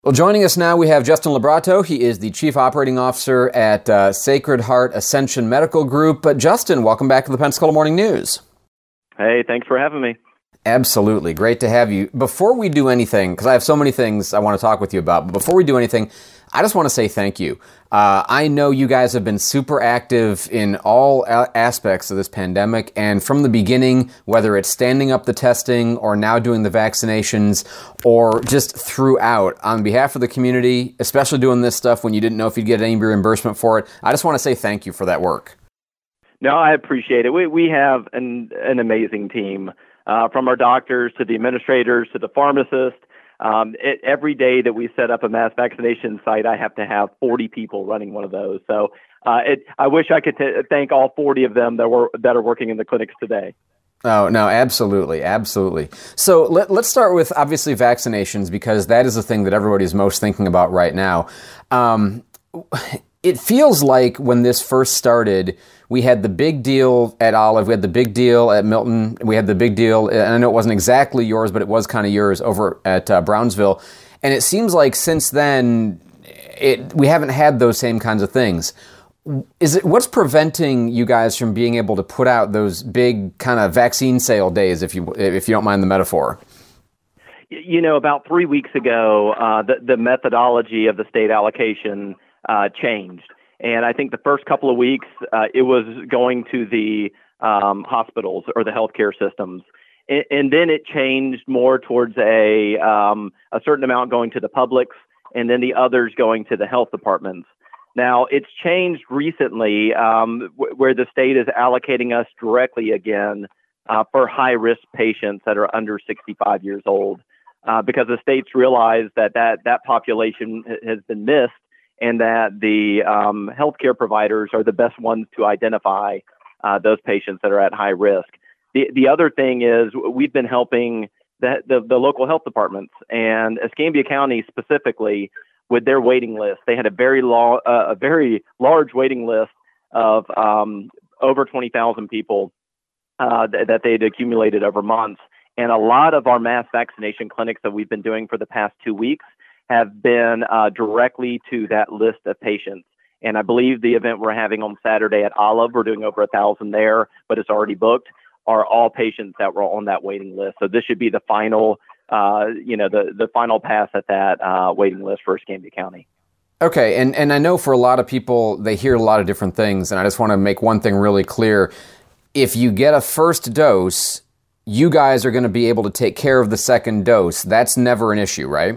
Well, joining us now, we have Justin Labrato. He is the Chief Operating Officer at Sacred Heart Ascension Medical Group. But Justin, welcome back to the Pensacola Morning News. Hey, thanks for having me. Absolutely. Great to have you. Before we do anything, because I have so many things I want to talk with you about, but before we do anything, I just want to say thank you. I know you guys have been super active in all aspects of this pandemic, and from the beginning, whether it's standing up the testing or now doing the vaccinations or just throughout, on behalf of the community, especially doing this stuff when you didn't know if you'd get any reimbursement for it, I just want to say thank you for that work. No, I appreciate it. We have an amazing team, from our doctors to the administrators to the pharmacists. Every day that we set up a mass vaccination site, I have to have 40 people running one of those. So I wish I could thank all 40 of them that are working in the clinics today. Oh, no, absolutely. Absolutely. So let's start with, obviously, vaccinations, because that is the thing that everybody's most thinking about right now. It feels like when this first started, we had the big deal at Olive, we had the big deal at Milton, we had the big deal, and I know it wasn't exactly yours, but it was kind of yours over at Brownsville. And it seems like since then, we haven't had those same kinds of things. What's preventing you guys from being able to put out those big kind of vaccine sale days, if you don't mind the metaphor? You know, about 3 weeks ago, the methodology of the state allocation changed. And I think the first couple of weeks, it was going to the hospitals or the healthcare systems. And then it changed more towards a certain amount going to the publics and then the others going to the health departments. Now, it's changed recently where the state is allocating us directly again for high-risk patients that are under 65 years old because the states realize that population has been missed, and that the healthcare providers are the best ones to identify those patients that are at high risk. The other thing is we've been helping the local health departments, and Escambia County specifically with their waiting list. They had a very large waiting list of over 20,000 people that they had accumulated over months. And a lot of our mass vaccination clinics that we've been doing for the past 2 weeks have been directly to that list of patients. And I believe the event we're having on Saturday at Olive, we're doing over 1,000 there, but it's already booked, are all patients that were on that waiting list. So this should be the final, the final pass at that waiting list for Escambia County. Okay, and I know for a lot of people, they hear a lot of different things, and I just want to make one thing really clear. If you get a first dose, you guys are going to be able to take care of the second dose. That's never an issue, right?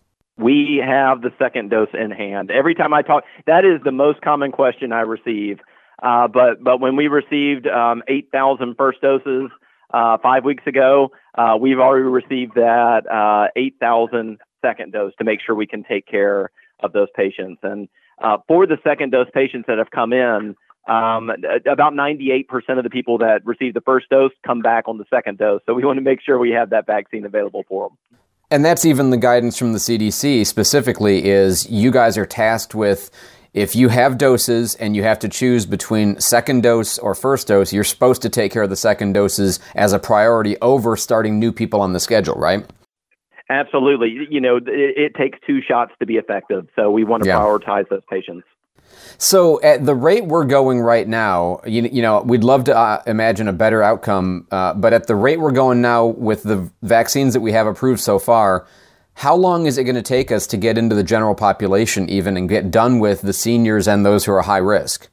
We have the second dose in hand. Every time I talk, that is the most common question I receive. But when we received 8,000 first doses 5 weeks ago, we've already received that 8,000 second dose to make sure we can take care of those patients. And for the second dose patients that have come in, about 98% of the people that received the first dose come back on the second dose. So we want to make sure we have that vaccine available for them. And that's even the guidance from the CDC specifically is you guys are tasked with, if you have doses and you have to choose between second dose or first dose, you're supposed to take care of the second doses as a priority over starting new people on the schedule, right? Absolutely. You know, it takes 2 shots to be effective. So we want to prioritize those patients. So at the rate we're going right now, you know, we'd love to imagine a better outcome, but at the rate we're going now with the vaccines that we have approved so far, how long is it going to take us to get into the general population even and get done with the seniors and those who are high risk?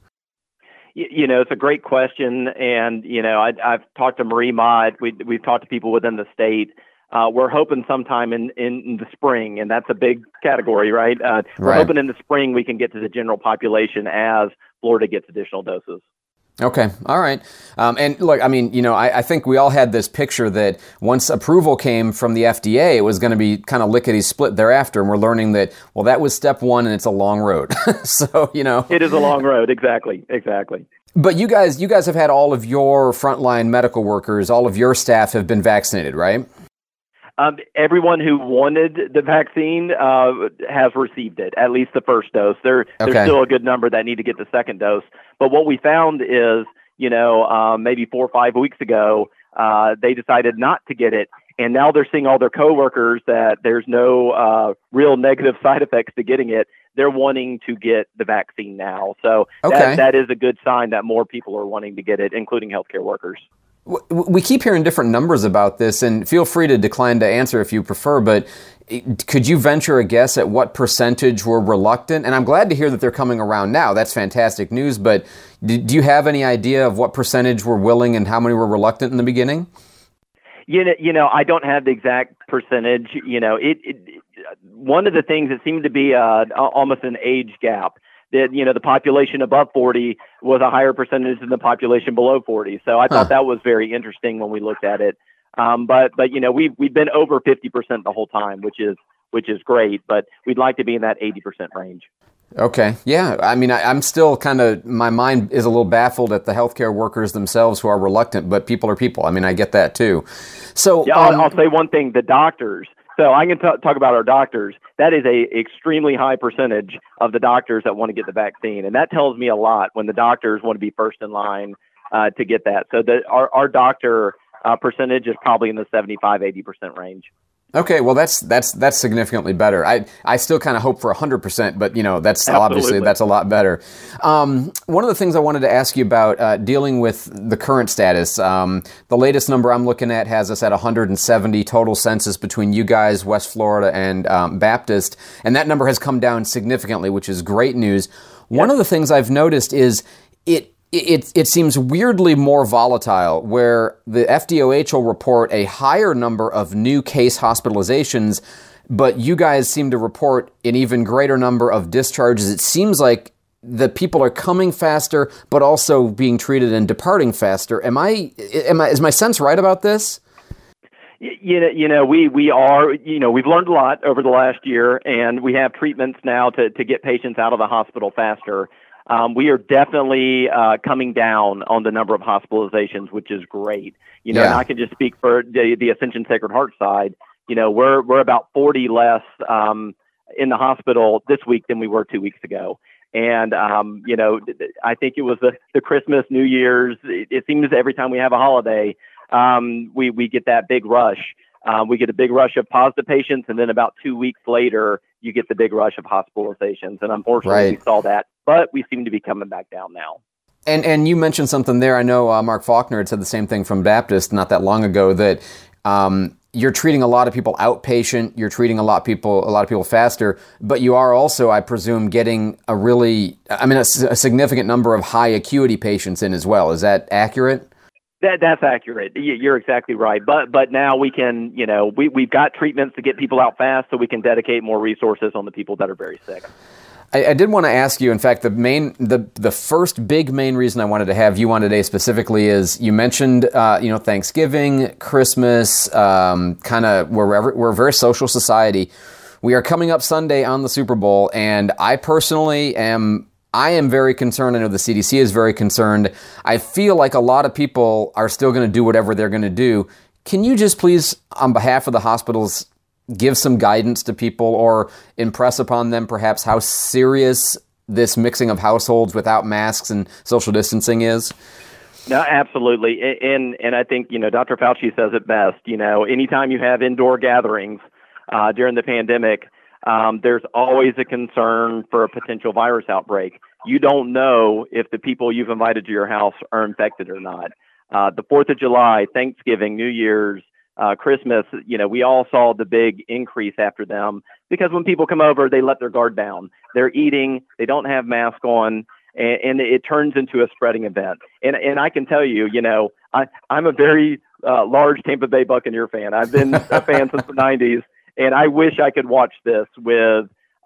You know, it's a great question. And, you know, I've talked to Marie Mott. We've talked to people within the state. We're hoping sometime in the spring, and that's a big category, right? We're hoping in the spring we can get to the general population as Florida gets additional doses. Okay. All right. And look, I mean, you know, I think we all had this picture that once approval came from the FDA, it was going to be kind of lickety-split thereafter. And we're learning that, well, that was step one and it's a long road. So, you know. It is a long road. Exactly. But you guys have had all of your frontline medical workers, all of your staff have been vaccinated, right? Everyone who wanted the vaccine has received it, at least the first dose. There's still a good number that need to get the second dose. But what we found is, maybe 4 or 5 weeks ago, they decided not to get it. And now they're seeing all their coworkers that there's no real negative side effects to getting it. They're wanting to get the vaccine now. So that is a good sign that more people are wanting to get it, including healthcare workers. We keep hearing different numbers about this, and feel free to decline to answer if you prefer, but could you venture a guess at what percentage were reluctant? And I'm glad to hear that they're coming around now. That's fantastic news, but do you have any idea of what percentage were willing and how many were reluctant in the beginning? You know, I don't have the exact percentage. You know, one of the things that seemed to be almost an age gap. That, you know, the population above 40 was a higher percentage than the population below 40. So I thought that was very interesting when we looked at it. But you know, we've been over 50% the whole time, which is great. But we'd like to be in that 80% range. Okay. Yeah. I mean, I'm still my mind is a little baffled at the healthcare workers themselves who are reluctant, but people are people. I mean, I get that too. So yeah, I'll say one thing, the doctors. So I can talk about our doctors. That is a extremely high percentage of the doctors that want to get the vaccine. And that tells me a lot when the doctors want to be first in line to get that. So our doctor percentage is probably in the 75-80% range. Okay, well that's significantly better. I still kind of hope for 100%, but you know that's Absolutely. Obviously that's a lot better. One of the things I wanted to ask you about dealing with the current status. The latest number I'm looking at has us at 170 total census between you guys, West Florida, and Baptist, and that number has come down significantly, which is great news. One of the things I've noticed is it seems weirdly more volatile, where the FDOH will report a higher number of new case hospitalizations, but you guys seem to report an even greater number of discharges. It seems like the people are coming faster, but also being treated and departing faster. Is my sense right about this? You know, we are, you know, we've learned a lot over the last year, and we have treatments now to get patients out of the hospital faster. We are definitely coming down on the number of hospitalizations, which is great. You know, and I can just speak for the Ascension Sacred Heart side. You know, we're about 40 less in the hospital this week than we were 2 weeks ago. And, you know, I think it was the Christmas, New Year's. It seems every time we have a holiday, we get that big rush. We get a big rush of positive patients, and then about 2 weeks later, you get the big rush of hospitalizations. And unfortunately, we saw that, but we seem to be coming back down now. And you mentioned something there. I know Mark Faulkner had said the same thing from Baptist not that long ago, that you're treating a lot of people outpatient, you're treating a lot of people faster, but you are also, I presume, getting a significant number of high acuity patients in as well. Is that accurate? That's accurate. You're exactly right. But now we can, you know, we've got treatments to get people out fast, so we can dedicate more resources on the people that are very sick. I did want to ask you, in fact, the first big main reason I wanted to have you on today specifically is you mentioned, Thanksgiving, Christmas, we're a very social society. We are coming up Sunday on the Super Bowl, and I personally am very concerned. I know the CDC is very concerned. I feel like a lot of people are still going to do whatever they're going to do. Can you just please, on behalf of the hospitals, give some guidance to people or impress upon them perhaps how serious this mixing of households without masks and social distancing is? No, absolutely. And I think, you know, Dr. Fauci says it best. You know, anytime you have indoor gatherings during the pandemic, there's always a concern for a potential virus outbreak. You don't know if the people you've invited to your house are infected or not. The 4th of July, Thanksgiving, New Year's, Christmas, you know, we all saw the big increase after them because when people come over, they let their guard down. They're eating, they don't have masks on, and it turns into a spreading event. And I can tell you, you know, I'm a very large Tampa Bay Buccaneer fan. I've been a fan since the 90s. And I wish I could watch this with,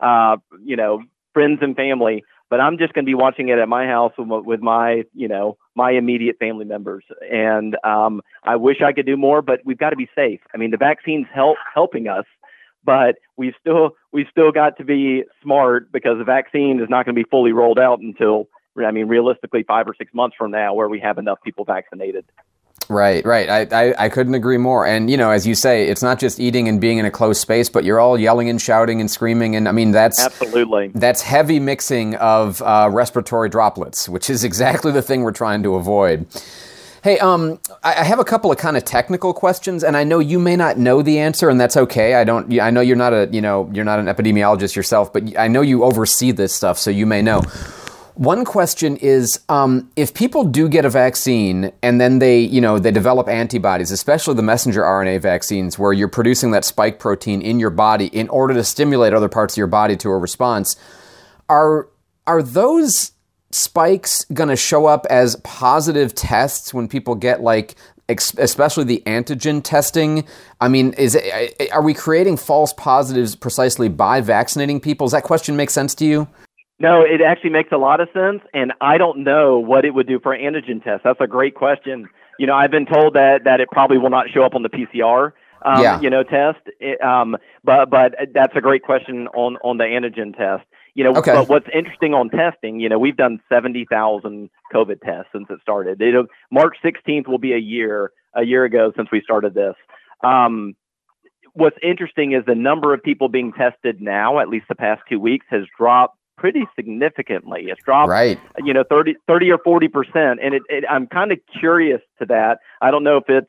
friends and family, but I'm just going to be watching it at my house with my immediate family members. And I wish I could do more, but we've got to be safe. I mean, the vaccine's helping us, but we've still got to be smart because the vaccine is not going to be fully rolled out until, realistically 5 or 6 months from now, where we have enough people vaccinated. Right. I couldn't agree more. And, you know, as you say, it's not just eating and being in a closed space, but you're all yelling and shouting and screaming. And I mean, that's heavy mixing of respiratory droplets, which is exactly the thing we're trying to avoid. Hey, I have a couple of kind of technical questions, and I know you may not know the answer, and that's okay. I know you're not you're not an epidemiologist yourself, but I know you oversee this stuff, so you may know. One question is, if people do get a vaccine and then they develop antibodies, especially the messenger RNA vaccines, where you're producing that spike protein in your body in order to stimulate other parts of your body to a response, are those spikes going to show up as positive tests when people get especially the antigen testing? I mean, are we creating false positives precisely by vaccinating people? Does that question make sense to you? No, it actually makes a lot of sense, and I don't know what it would do for antigen tests. That's a great question. I've been told that it probably will not show up on the PCR, test. But that's a great question on the antigen test. Okay. But what's interesting on testing, we've done 70,000 COVID tests since it started. March 16th will be a year ago since we started this. What's interesting is the number of people being tested now, at least the past 2 weeks, has dropped pretty significantly. It's dropped, right, 30 or 40%. And I'm kind of curious to that. I don't know if it's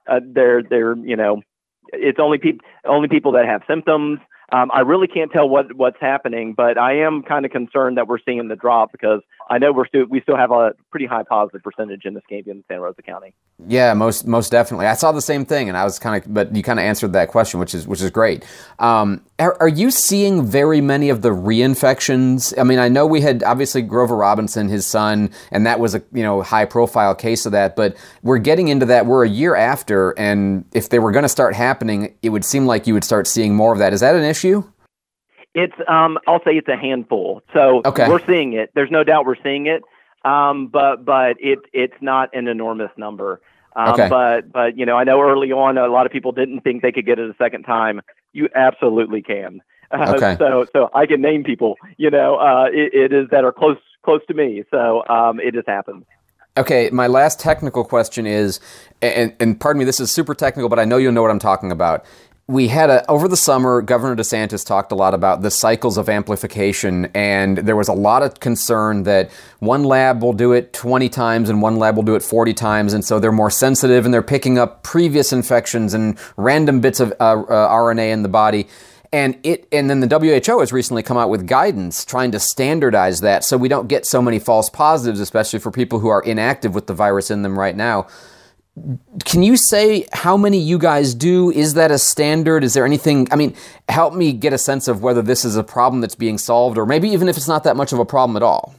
it's only people that have symptoms. I really can't tell what's happening, but I am kind of concerned that we're seeing the drop because I know we still have a pretty high positive percentage in Escambia and Santa Rosa County. Yeah, most definitely. I saw the same thing, and I was but you kind of answered that question, which is great. Are you seeing very many of the reinfections? I mean, I know we had obviously Grover Robinson, his son, and that was a high profile case of that. But we're getting into that. We're a year after, and if they were going to start happening, it would seem like you would start seeing more of that. Is that an issue? It's I'll say it's a handful. So okay. We're seeing it. There's no doubt we're seeing it. But it's not an enormous number. Okay. But I know early on a lot of people didn't think they could get it a second time. You absolutely can. Okay. So I can name people. It is that are close to me. So it has happened. Okay, my last technical question is, and pardon me, this is super technical, but I know you'll know what I'm talking about. We had over the summer, Governor DeSantis talked a lot about the cycles of amplification, and there was a lot of concern that one lab will do it 20 times and one lab will do it 40 times, and so they're more sensitive and they're picking up previous infections and random bits of RNA in the body. And then the WHO has recently come out with guidance trying to standardize that so we don't get so many false positives, especially for people who are inactive with the virus in them right now. Can you say how many you guys do? Is that a standard? Is there anything? I mean, help me get a sense of whether this is a problem that's being solved, or maybe even if it's not that much of a problem at all.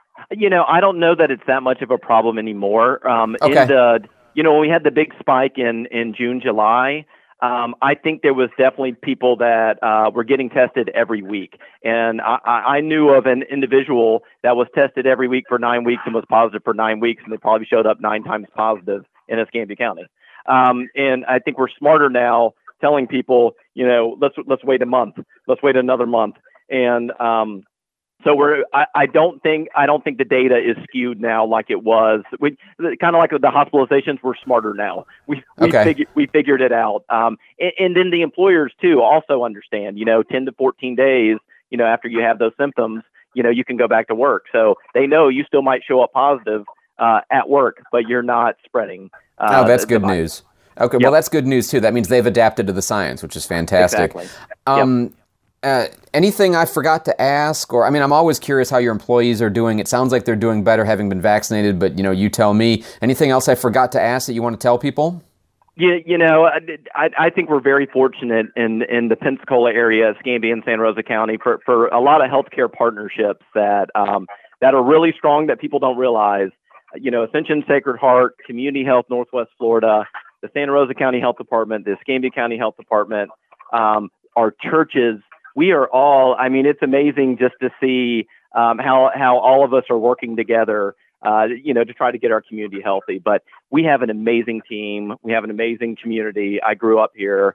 I don't know that it's that much of a problem anymore. Okay. When we had the big spike in June, July, I think there was definitely people that were getting tested every week. And I knew of an individual that was tested every week for 9 weeks and was positive for 9 weeks, and they probably showed up 9 times positive in Escambia County. And I think we're smarter now telling people, let's wait a month, let's wait another month. And so I don't think the data is skewed now like it was. We kind of like the hospitalizations, we're smarter now. We figured it out. And then the employers too also understand, 10 to 14 days, after you have those symptoms, you can go back to work. So they know you still might show up positive at work, but you're not spreading. That's good news. Okay, yep. Well, that's good news too. That means they've adapted to the science, which is fantastic. Exactly. Anything I forgot to ask? Or, I'm always curious how your employees are doing. It sounds like they're doing better having been vaccinated, but, you tell me. Anything else I forgot to ask that you want to tell people? I think we're very fortunate in the Pensacola area, Escambia and Santa Rosa County, for a lot of healthcare partnerships that are really strong that people don't realize. Ascension Sacred Heart, Community Health Northwest Florida, the Santa Rosa County Health Department, the Escambia County Health Department, our churches. We are all, it's amazing just to see how all of us are working together, to try to get our community healthy. But we have an amazing team. We have an amazing community. I grew up here.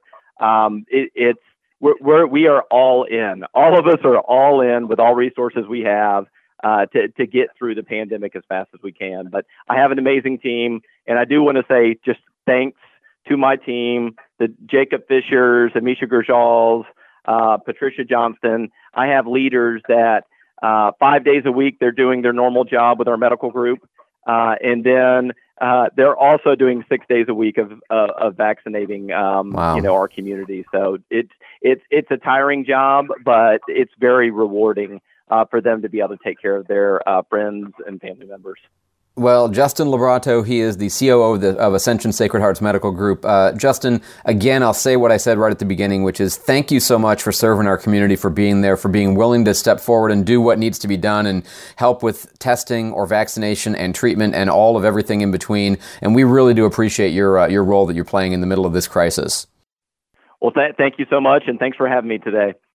We are all in. All of us are all in with all resources we have to get through the pandemic as fast as we can. But I have an amazing team, and I do want to say just thanks to my team, the Jacob Fishers, Amisha Gershals, Patricia Johnston. I have leaders that 5 days a week, they're doing their normal job with our medical group. And then they're also doing 6 days a week of vaccinating, Wow. our community. So it's a tiring job, but it's very rewarding for them to be able to take care of their friends and family members. Well, Justin Labrato, he is the COO of Ascension Sacred Hearts Medical Group. Justin, again, I'll say what I said right at the beginning, which is thank you so much for serving our community, for being there, for being willing to step forward and do what needs to be done and help with testing or vaccination and treatment and all of everything in between. And we really do appreciate your role that you're playing in the middle of this crisis. Well, thank you so much, and thanks for having me today.